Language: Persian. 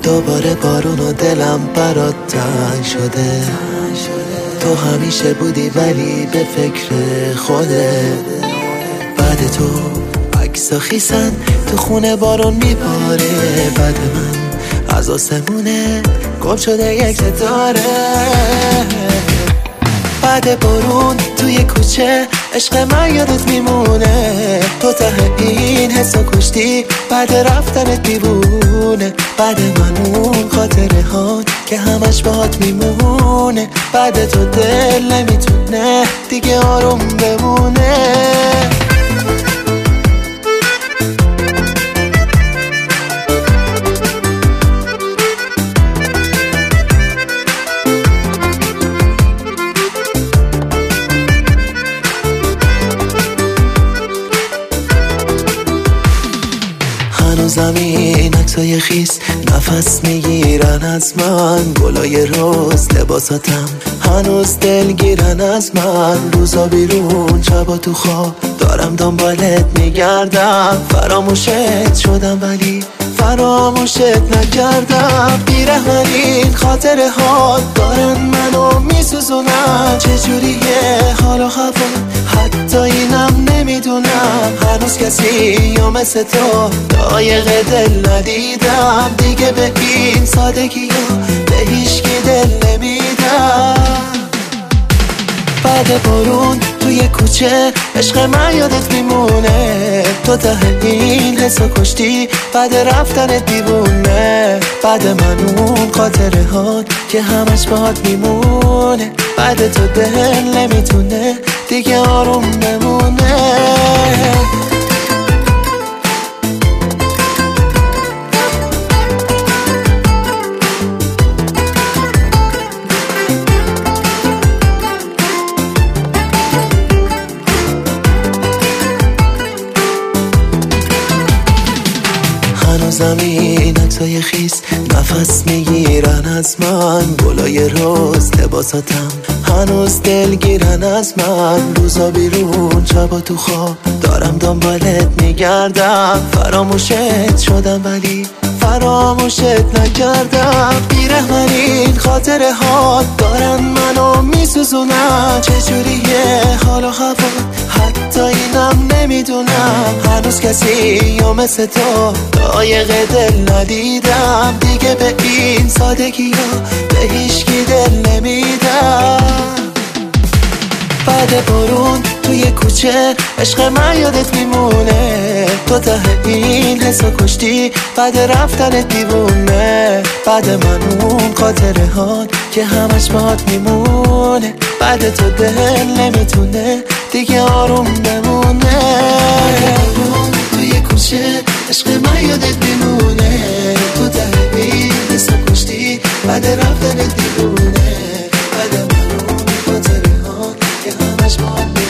دوباره بارون و دلم برات تنگ شده. تو همیشه بودی ولی به فکر خودت. بعد تو عکس خیسن تو خونه بارون میباره. بعد من از آسمونه گم شده یک ستاره. بعد بارون توی کوچه عشق من یادت میمونه. تو ته این حسو کشتی بعد رفتنت دیوونه. بعد من اون خاطره هات که همش باهات میمونه. بعد تو دل نمیتونه دیگه آروم بمونه. زمین عکسای خیس نفس میگیرن از من. گلای روز لباساتم هنوز دلگیرن از من. روزا بیرون شبا تو خواب دارم دنبالت میگردم. فراموشت شدم ولی فراموشت نکردم. بیرحمین خاطره ها دارن منو میسوزونن. چجوریه حال و هوا حتی اینم نمیدونم. هنوز کسی یا مثل تو لایق دل ندیدم. دیگه به این سادگی ها به هیچکی دل نمیدم. بعد بارون توی کوچه عشق من یادت میمونه. تو ته این حسو کشتی بعد رفتنت دیوونه. بعد من اون خاطره هات که همش باهات میمونه. بعد تو دل نمیتونه دیگه آروم بمونه. زمین عکسای خیس نفس میگیرن از من. گلای روز لباساتم هنوز دلگیرن از من. روزا بیرون شبا تو خواب دارم دنبالت میگردم. فراموشت شدم ولی فراموشت نکردم. بیرحمین خاطره ها دارن منو میسوزونن. چجوریه حال و هوا حتی اینم نمیدونم. هنوز کسی یا مثل تو لایق دل ندیدم. دیگه به این سادگی ها به هیچکی دل نمیدم. بعد بارون توی کوچه عشق من یادت میمونه. تو ته این حسو کشتی بعد رفتنت دیوونه. بعد من اون خاطره هات که همش باهات میمونه. بعد تو دل نمیتونه دیگه آروم بمونه. توی کوچه عشق من یادت میمونه. تو ته این حسو کشتی بعد رفتنت دیوونه. بعد من اون خاطره هات که همش باهات